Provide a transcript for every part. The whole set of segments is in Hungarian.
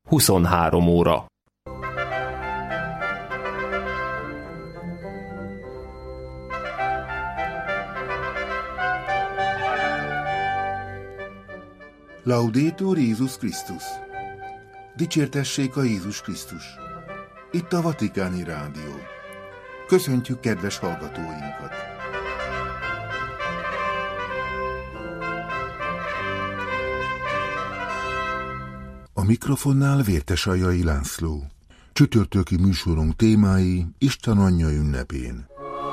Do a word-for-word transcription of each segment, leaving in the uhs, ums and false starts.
huszonhárom óra. Laudetur Jézus Krisztus! Dicsértessék a Jézus Krisztus! Itt a Vatikáni Rádió. Köszöntjük kedves hallgatóinkat! A mikrofonnál Vértesajai László. Csütörtöki műsorunk témái Isten Anyja ünnepén.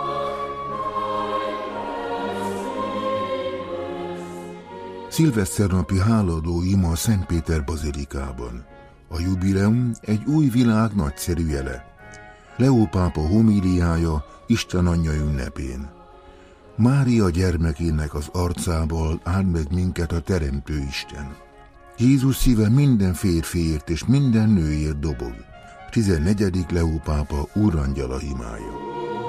Szilveszternapi hálaadó ima a Szentpéter bazilikában. A jubileum egy új világ nagyszerű jele. Leó pápa homíliája Isten Anyja ünnepén. Mária gyermekének az arcából áld meg minket a Teremtő Isten. Jézus szíve minden férfiért és minden nőért dobog. tizennegyedik Leó pápa úrangyala imája.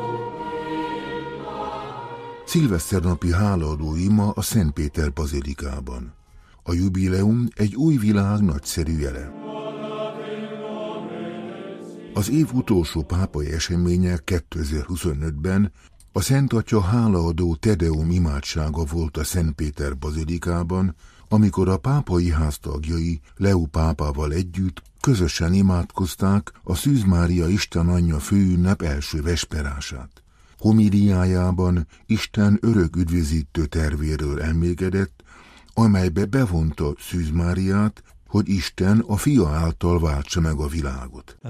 Szilveszternapi hálaadó ima a Szentpéter bazilikában. A jubileum egy új világ nagyszerű jele. Az év utolsó pápai eseménye kétezer-huszonötben a Szent Atya hálaadó Te Deum imádsága volt a Szentpéter bazilikában, amikor a pápai ház tagjai Leó pápával együtt közösen imádkozták a Szűz Mária Isten Anyja főünnep első vesperását. Homíliájában Isten örök üdvözítő tervéről emlékedett, amelybe bevonta Szűz Máriát, hogy Isten a Fia által váltsa meg a világot.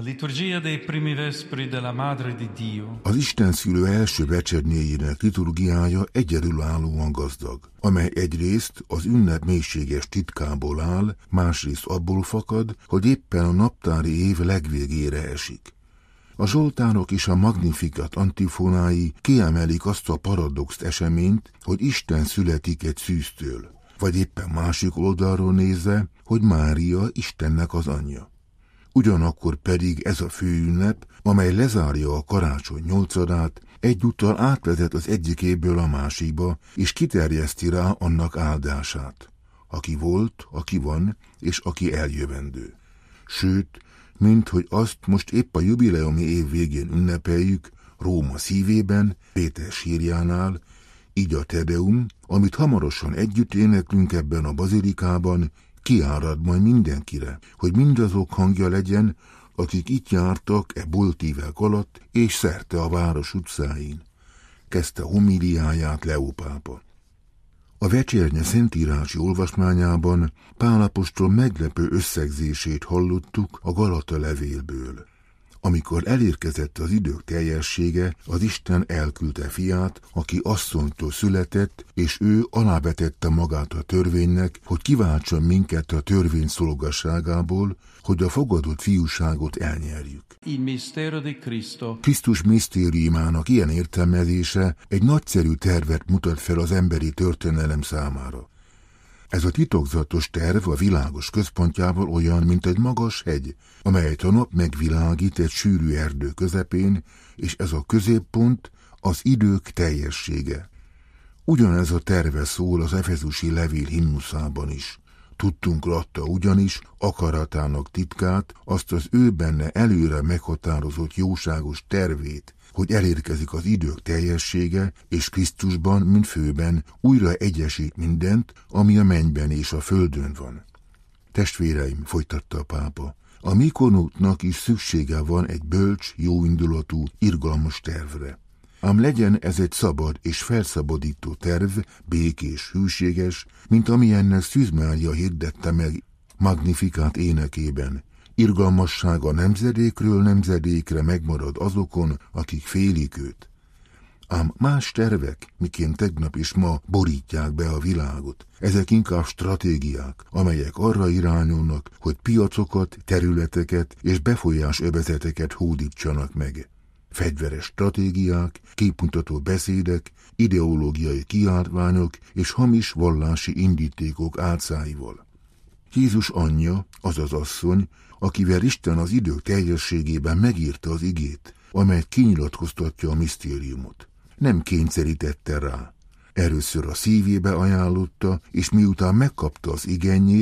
Az Isten szülő első becsednéjének liturgiája egyedülállóan gazdag, amely egyrészt az ünnep mélységes titkából áll, másrészt abból fakad, hogy éppen a naptári év legvégére esik. A zsoltárok és a Magnificat antifonái kiemelik azt a paradox eseményt, hogy Isten születik egy szűztől, vagy éppen másik oldalról nézve, hogy Mária Istennek az anyja. Ugyanakkor pedig ez a főünnep, amely lezárja a karácsony nyolcadát, egyúttal átvezet az egyikéből a másikba, és kiterjeszti rá annak áldását, aki volt, aki van, és aki eljövendő. Sőt, mint hogy azt most épp a jubileumi év végén ünnepeljük, Róma szívében, Péter sírjánál, így a Te Deum, amit hamarosan együtt éneklünk ebben a bazilikában, kiárad majd mindenkire, hogy mindazok hangja legyen, akik itt jártak e boltívek alatt és szerte a város utcáin. Kezdte homíliáját Leó pápa. A vecsernye szentírási olvasmányában Pál apostol meglepő összegzését hallottuk a Galata levélből. Amikor elérkezett az idők teljessége, az Isten elküldte fiát, aki asszonytól született, és ő alávetette magát a törvénynek, hogy kiváltson minket a törvény szolgasságából, hogy a fogadott fiúságot elnyerjük. Krisztus misztériumának ilyen értelmezése egy nagyszerű tervet mutat fel az emberi történelem számára. Ez a titokzatos terv a világos központjával olyan, mint egy magas hegy, amelyet a nap megvilágít egy sűrű erdő közepén, és ez a középpont az idők teljessége. Ugyanez a terve szól az efezusi levél himnuszában is. Tudtunk adta ugyanis akaratának titkát, azt az ő benne előre meghatározott jóságos tervét, hogy elérkezik az idők teljessége, és Krisztusban, mint főben, újra egyesít mindent, ami a mennyben és a földön van. Testvéreim, folytatta a pápa, a mi korúnknak is szüksége van egy bölcs, jóindulatú, irgalmas tervre. Ám legyen ez egy szabad és felszabadító terv, békés, hűséges, mint amilyennek Szűz Mária hirdette meg Magnificat énekében. Irgalmassága nemzedékről nemzedékre megmarad azokon, akik félik őt. Ám más tervek, miként tegnap és ma borítják be a világot. Ezek inkább stratégiák, amelyek arra irányulnak, hogy piacokat, területeket és befolyásövezeteket hódítsanak meg. Fegyveres stratégiák, képmutató beszédek, ideológiai kiáltványok és hamis vallási indítékok álcáival. Jézus anyja, azaz asszony, akivel Isten az idők teljességében megírta az igét, amely kinyilatkoztatja a misztériumot. Nem kényszerítette rá. Először a szívébe ajánlotta, és miután megkapta az igényét,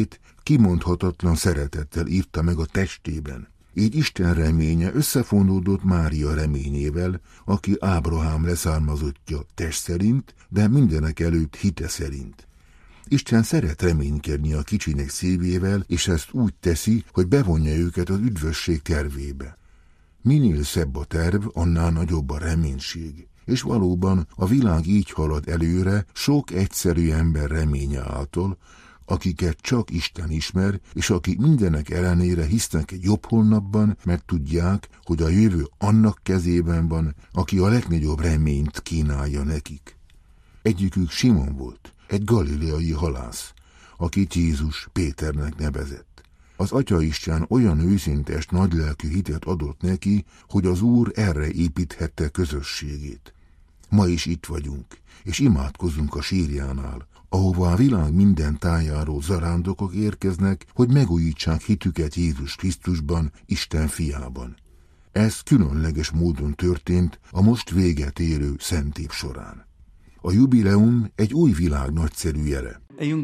kimondhatatlan szeretettel írta meg a testében. Így Isten reménye összefonódott Mária reményével, aki Ábrahám leszármazottja test szerint, de mindenek előtt hite szerint. Isten szeret reménykedni a kicsinek szívével, és ezt úgy teszi, hogy bevonja őket az üdvösség tervébe. Minél szebb a terv, annál nagyobb a reménység. És valóban a világ így halad előre sok egyszerű ember reménye által, akiket csak Isten ismer, és akik mindenek ellenére hisznek egy jobb holnapban, mert tudják, hogy a jövő annak kezében van, aki a legnagyobb reményt kínálja nekik. Egyikük Simon volt, egy galileai halász, akit Jézus Péternek nevezett. Az Atyaisten olyan őszintes, nagylelkű hitet adott neki, hogy az Úr erre építhette közösségét. Ma is itt vagyunk, és imádkozunk a sírjánál, ahova a világ minden tájáról zarándokok érkeznek, hogy megújítsák hitüket Jézus Krisztusban, Isten fiában. Ez különleges módon történt a most véget érő szent év során. A jubileum egy új világ nagyszerű jele,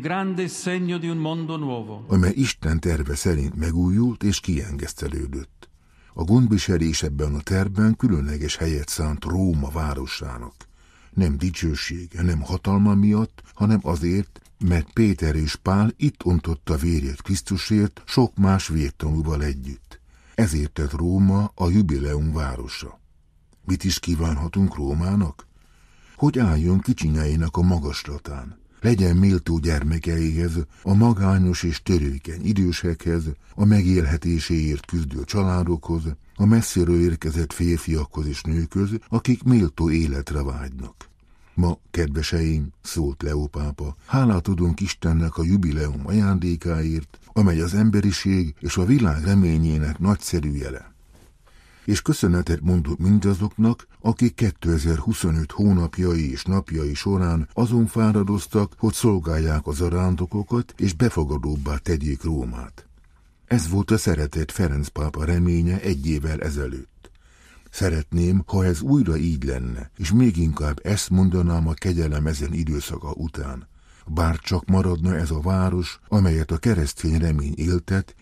amely Isten terve szerint megújult és kiengesztelődött. A gondviselés ebben a tervben különleges helyet szánt Róma városának. Nem dicsősége, nem hatalma miatt, hanem azért, mert Péter és Pál itt ontotta vérét Krisztusért sok más vértanúval együtt. Ezért tett Róma a jubileum városa. Mit is kívánhatunk Rómának? Hogy álljon kicsinyeinek a magaslatán, legyen méltó gyermekeihez, a magányos és törőkeny idősekhez, a megélhetéséért küzdő családokhoz, a messziről érkezett férfiakhoz és nőkhöz, akik méltó életre vágynak. Ma, kedveseim, szólt Leó pápa, hálát adunk Istennek a jubileum ajándékáért, amely az emberiség és a világ reményének nagyszerű jele. És köszönetet mondok mindazoknak, akik kétezer-huszonöt hónapjai és napjai során azon fáradoztak, hogy szolgálják az zarándokokat és befogadóbbá tegyék Rómát. Ez volt a szeretett Ferenc pápa reménye egy évvel ezelőtt. Szeretném, ha ez újra így lenne, és még inkább ezt mondanám a kegyelem ezen időszaka után. Bár csak maradna ez a város, amelyet a keresztény remény éltet,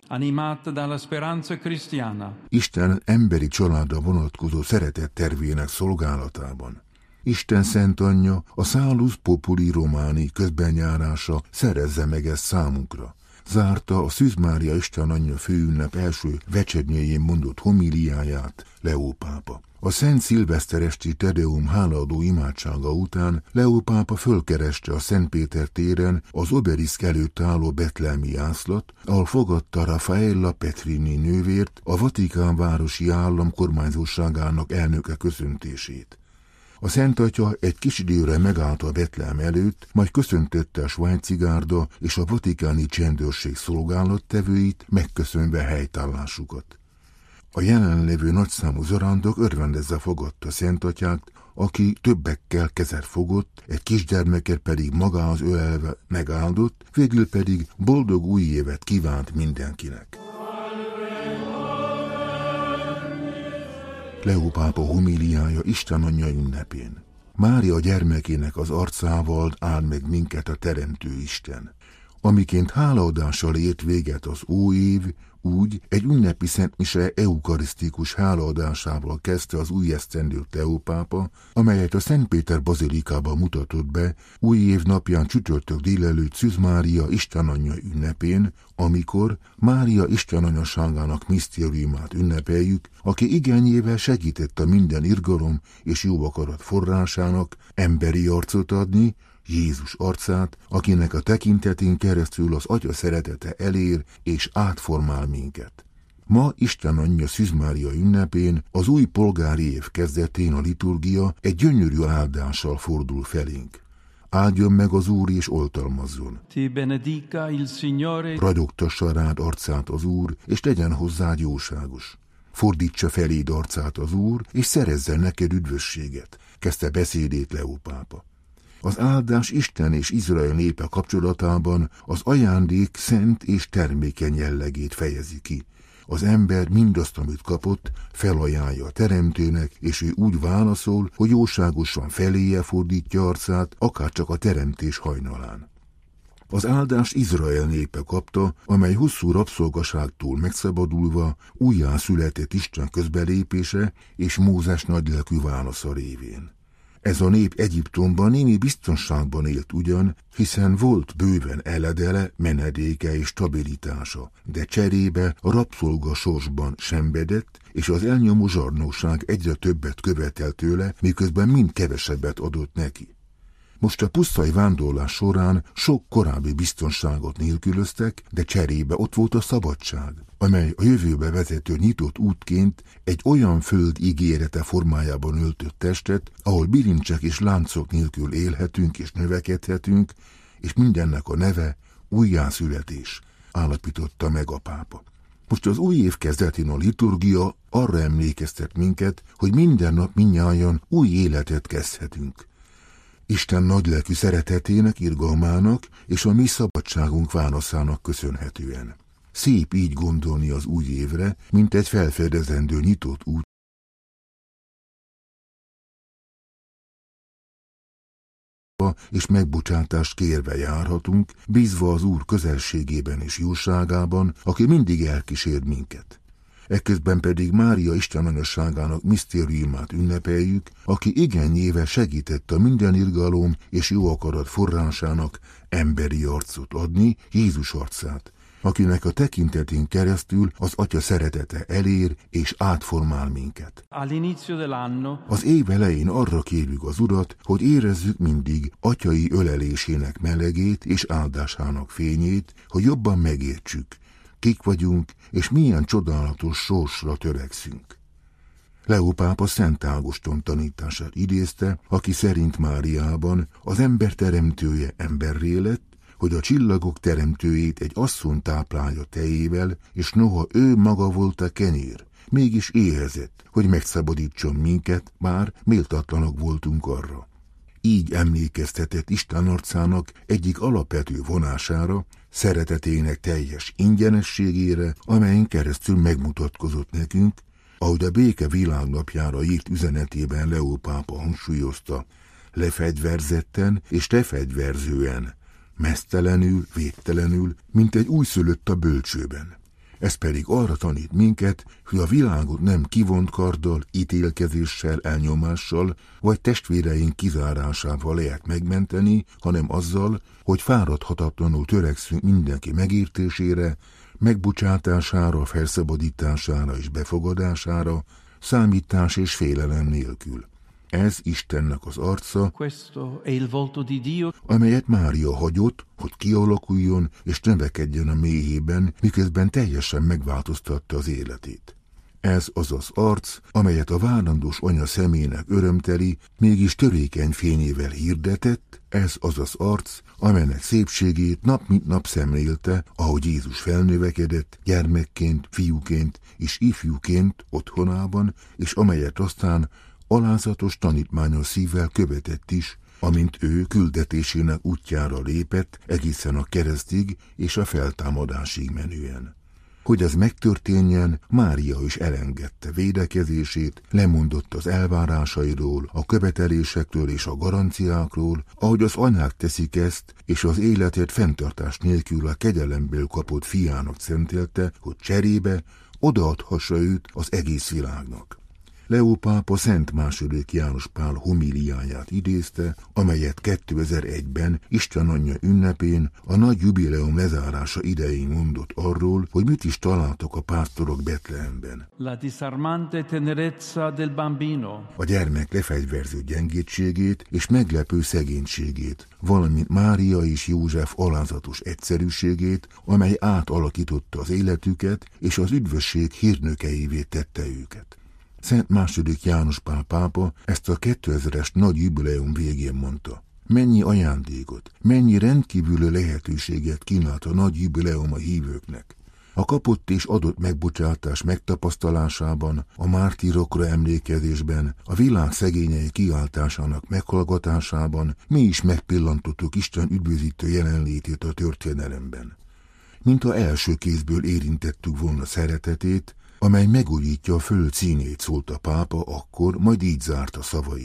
Isten emberi családra vonatkozó szeretett tervének szolgálatában. Isten Szent Anyja, a Salus Populi Romani közbenjárása szerezze meg ezt számunkra. Zárta a Szűz Mária Isten Anyja főünnep első vecsernyéjén mondott homíliáját Leó pápa. A Szent Szilveszter esti Tedeum hálaadó imádsága után Leó pápa fölkereste a Szent Péter téren az obeliszk előtt álló betlehemi jászlat, ahol fogadta Raffaella Petrini nővért, a Vatikán városi állam kormányzóságának elnöke köszöntését. A Szent Atya egy kis időre megállt a Betlehem előtt, majd köszöntötte a svájci gárda és a vatikáni csendőrség szolgálattevőit, megköszönve helytállásukat. A jelenlévő nagyszámú zarándok örvendezve fogadta Szent Atyát, aki többekkel kezet fogott, egy kisgyermeket pedig magához ölelve megáldott, végül pedig boldog új évet kívánt mindenkinek. Leó pápa homíliája Isten Anyja ünnepén. Mária gyermekének az arcával áld meg minket a Teremtő Isten. Amiként hálaadással ért véget az óév, úgy egy ünnepi szentmise eukarisztikus hálaadásával kezdte az új esztendőt Leó pápa, amelyet a Szent Péter bazilikában mutatott be új év napján csütörtök délelőtt Szűz Mária Isten Anyja ünnepén, amikor Mária Isten Anyaságának misztériumát ünnepeljük, aki igényével segített a minden irgalom és jó akarat forrásának emberi arcot adni, Jézus arcát, akinek a tekintetén keresztül az Atya szeretete elér és átformál minket. Ma Isten Anyja Szűz Mária ünnepén, az új polgári év kezdetén a liturgia egy gyönyörű áldással fordul felénk. Áldjon meg az Úr és oltalmazzon. Ti benedica il Signore. Ragyogtassa rád arcát az Úr, és tegyen hozzád jóságos. Fordítsa feléd arcát az Úr, és szerezzen neked üdvösséget, kezdte beszédét Leó pápa. Az áldás Isten és Izrael népe kapcsolatában az ajándék szent és termékeny jellegét fejezi ki. Az ember mindazt, amit kapott, felajánlja a Teremtőnek, és ő úgy válaszol, hogy jóságosan feléje fordítja arcát, akárcsak a teremtés hajnalán. Az áldást Izrael népe kapta, amely hosszú rabszolgaságtól megszabadulva újjá született Isten közbelépése és Mózes nagylelkű válasza révén. Ez a nép Egyiptomban némi biztonságban élt ugyan, hiszen volt bőven eledele, menedéke és stabilitása, de cserébe a rabszolga sorsban szenvedett, és az elnyomó zsarnóság egyre többet követelt tőle, miközben mind kevesebbet adott neki. Most a pusztai vándorlás során sok korábbi biztonságot nélkülöztek, de cserébe ott volt a szabadság, amely a jövőbe vezető nyitott útként egy olyan föld ígérete formájában öltött testet, ahol bilincsek és láncok nélkül élhetünk és növekedhetünk, és mindennek a neve újjászületés, állapította meg a pápa. Most az új év kezdetén a liturgia arra emlékeztet minket, hogy minden nap mindnyájan új életet kezdhetünk. Isten nagylelkű szeretetének, irgalmának és a mi szabadságunk válaszának köszönhetően. Szép így gondolni az új évre, mint egy felfedezendő nyitott út, és megbocsátást kérve járhatunk, bízva az Úr közelségében és jóságában, aki mindig elkísér minket. Ekközben pedig Mária Isten anyasságának misztériumát ünnepeljük, aki igényével segített a minden irgalom és jó akarat forrásának emberi arcot adni, Jézus arcát, akinek a tekintetén keresztül az Atya szeretete elér és átformál minket. Az év elején arra kérjük az Urat, hogy érezzük mindig atyai ölelésének melegét és áldásának fényét, hogy jobban megértsük, kik vagyunk, és milyen csodálatos sorsra törekszünk. Leó pápa Szent Ágoston tanítását idézte, aki szerint Máriában az ember teremtője emberré lett, hogy a csillagok teremtőjét egy asszony táplálja tejével, és noha ő maga volt a kenyér, mégis éhezett, hogy megszabadítson minket, bár méltatlanok voltunk arra. Így emlékeztetett Isten arcának egyik alapvető vonására, szeretetének teljes ingyenességére, amelyen keresztül megmutatkozott nekünk, ahogy a béke világnapjára írt üzenetében Leó pápa hangsúlyozta, lefegyverzetten és lefegyverzően, meztelenül, végtelenül, mint egy újszülött a bölcsőben. Ez pedig arra tanít minket, hogy a világot nem kivont karddal, ítélkezéssel, elnyomással, vagy testvéreink kizárásával lehet megmenteni, hanem azzal, hogy fáradhatatlanul törekszünk mindenki megértésére, megbocsátására, felszabadítására és befogadására, számítás és félelem nélkül. Ez Istennek az arca, amelyet Mária hagyott, hogy kialakuljon és növekedjen a mélyében, miközben teljesen megváltoztatta az életét. Ez az az arc, amelyet a várandós anya szemének örömteli, mégis törékeny fényével hirdetett, ez az az arc, amelynek szépségét nap mint nap szemlélte, ahogy Jézus felnövekedett, gyermekként, fiúként és ifjúként otthonában, és amelyet aztán alázatos tanítmányos szívvel követett is, amint ő küldetésének útjára lépett egészen a keresztig és a feltámadásig menően. Hogy ez megtörténjen, Mária is elengedte védekezését, lemondott az elvárásairól, a követelésektől és a garanciákról, ahogy az anyák teszik ezt, és az életét fenntartás nélkül a kegyelemből kapott fiának szentelte, hogy cserébe odaadhassa őt az egész világnak. Leó pápa Szent második János Pál homíliáját idézte, amelyet kétezer-egyben Isten anyja ünnepén a nagy jubileum lezárása idején mondott arról, hogy mit is találtak a pásztorok Betlehemben. La disarmante tenerezza del bambino. A gyermek lefegyverző gyengétségét és meglepő szegénységét, valamint Mária és József alázatos egyszerűségét, amely átalakította az életüket és az üdvösség hírnökeivé tette őket. Szent második János Pál pápa ezt a kétezres nagy jubileum végén mondta. Mennyi ajándékot, mennyi rendkívüli lehetőséget kínált a nagy jubileum a hívőknek. A kapott és adott megbocsátás megtapasztalásában, a mártírokra emlékezésben, a világ szegényei kiáltásának meghallgatásában mi is megpillantottuk Isten üdvözítő jelenlétét a történelemben. Mint ha első kézből érintettük volna szeretetét, amely megújítja a föld színét, szólt a pápa akkor, majd így zárta szavait.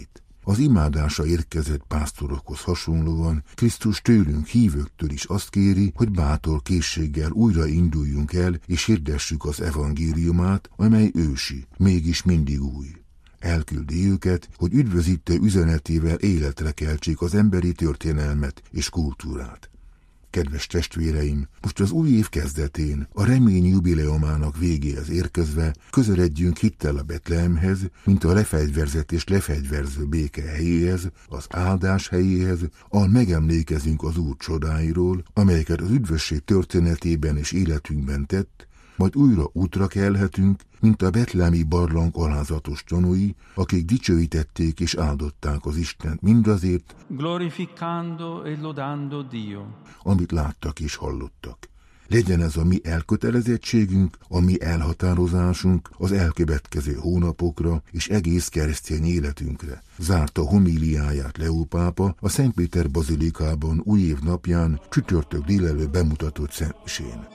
Az imádásra érkezett pásztorokhoz hasonlóan Krisztus tőlünk hívőktől is azt kéri, hogy bátor készséggel újra induljunk el, és hirdessük az evangéliumát, amely ősi, mégis mindig új. Elküldi őket, hogy üdvözítő üzenetével életre keltsék az emberi történelmet és kultúrát. Kedves testvéreim, most az új év kezdetén, a remény jubileumának végéhez érkezve közeledjünk hittel a Betlehemhez, mint a lefegyverzett és lefegyverző béke helyéhez, az áldás helyéhez, ahol megemlékezünk az Úr csodáiról, amelyeket az üdvösség történetében és életünkben tett, majd újra útra kelhetünk, mint a betlehemi barlang alázatos tanúi, akik dicsőítették és áldották az Istent mindazért, glorificando e lodando Dio, amit láttak és hallottak. Legyen ez a mi elkötelezettségünk, a mi elhatározásunk az elkövetkező hónapokra és egész keresztény életünkre. Zárta homíliáját Leó pápa a Szentpéter bazilikában új év napján csütörtök délelőtt bemutatott szentmisén.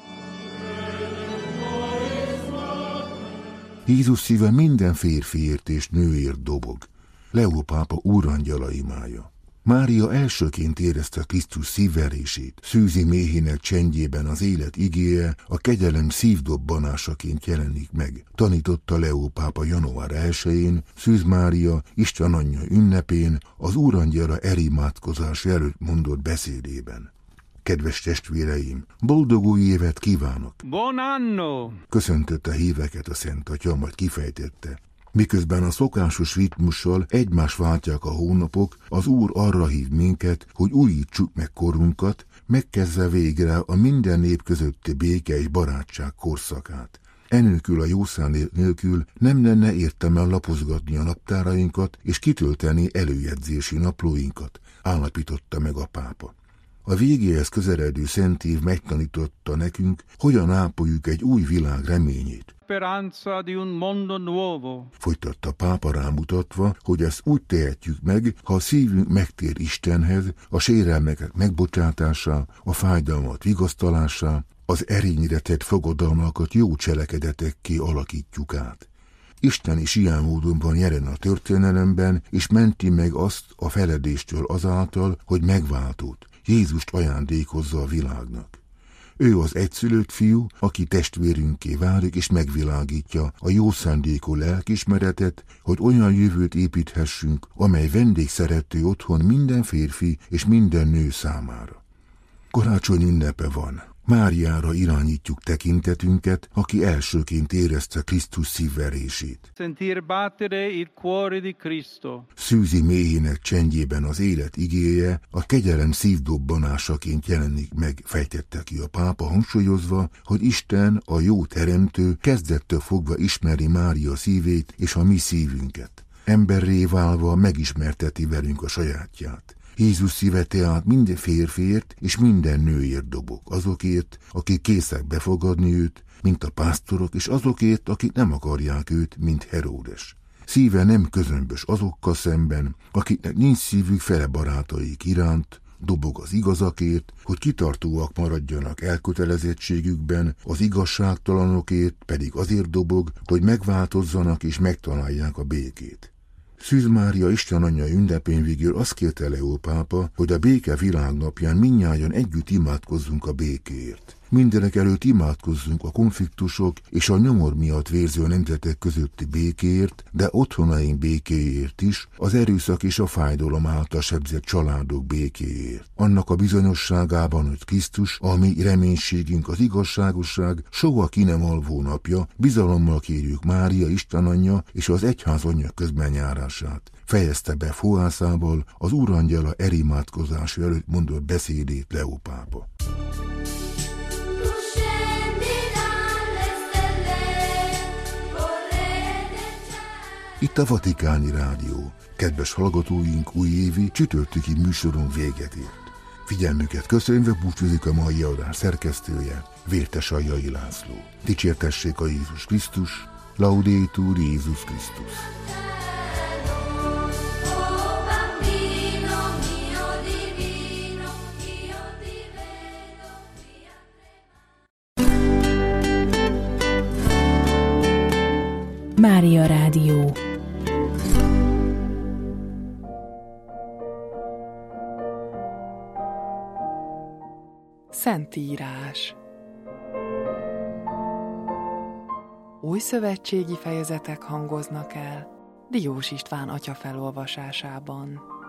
Jézus szíve minden férfiért és nőért dobog. Leó pápa úrangyala imája. Mária elsőként érezte Krisztus szívverését, szűzi méhének csendjében az élet igéje, a kegyelem szívdobbanásaként jelenik meg. Tanította Leó pápa január elsején, Szűz Mária, Isten anyja ünnepén, az úrangyala erimádkozás előtt mondott beszédében. Kedves testvéreim, boldog új évet kívánok! Buon anno! Köszöntötte a híveket a Szent Atya, majd kifejtette. Miközben a szokásos ritmussal egymás váltják a hónapok, az Úr arra hív minket, hogy újítsuk meg korunkat, megkezdve végre a minden nép közötti béke és barátság korszakát. Enélkül a jószán nélkül nem lenne értelme lapozgatni a naptárainkat és kitölteni előjegyzési naplóinkat, állapította meg a pápa. A végéhez közeledő szent év megtanította nekünk, hogyan ápoljuk egy új világ reményét. Folytatta a pápa rámutatva, hogy ezt úgy tehetjük meg, ha a szívünk megtér Istenhez, a sérelmeket megbocsátása, a fájdalmat vigasztalásá, az erényre tett fogadalmakat jó cselekedetekké alakítjuk át. Isten is ilyen módon van jelen a történelemben, és menti meg azt a feledéstől azáltal, hogy megváltott. Jézust ajándékozza a világnak. Ő az egyszülött fiú, aki testvérünké válik és megvilágítja a jó szándékú lelkismeretet, hogy olyan jövőt építhessünk, amely vendégszerető otthon minden férfi és minden nő számára. Karácsony ünnepe van. Máriára irányítjuk tekintetünket, aki elsőként érezte Krisztus szívverését. Sentir battere il cuore di Cristo. Szűzi méhének csendjében az élet igéje a kegyelem szívdobbanásaként jelenik meg, fejtette ki a pápa, hangsúlyozva, hogy Isten, a jó teremtő, kezdettől fogva ismeri Mária szívét és a mi szívünket. Emberré válva megismerteti velünk a sajátját. Jézus szíve tehát minden férfiért és minden nőért dobog, azokért, akik készek befogadni őt, mint a pásztorok, és azokért, akik nem akarják őt, mint Heródes. Szíve nem közömbös azokkal szemben, akiknek nincs szívük fele barátaik iránt, dobog az igazakért, hogy kitartóak maradjanak elkötelezettségükben, az igazságtalanokért pedig azért dobog, hogy megváltozzanak és megtalálják a békét. Szűz Mária Isten anyja ünnepén végül azt kérte Leó pápa, hogy a béke világnapján mindnyájan együtt imádkozzunk a békéért. Mindenek előtt imádkozzunk a konfliktusok és a nyomor miatt vérző nemzetek közötti békéért, de otthonaink békéért is, az erőszak és a fájdalom által sebzett családok békéért. Annak a bizonyosságában, hogy Krisztus, a mi reménységünk, az igazságosság, soha ki nem alvó napja, bizalommal kérjük Mária Isten anyja és az egyház anyja közbenjárását. Fejezte be fohászával az úrangyala erimádkozás előtt mondott beszédét Leó pápa. Itt a Vatikáni Rádió. Kedves hallgatóink, újévi csütörtöki műsorunk véget ért. Figyelmüket köszönve búcsúzik a mai adás szerkesztője, Vértes Aljai László. Dicsértessék a Jézus Krisztus, Laudetur Jézus Krisztus. Mária Rádió. Szentírás. Új szövetségi fejezetek hangoznak el Diós István atya felolvasásában.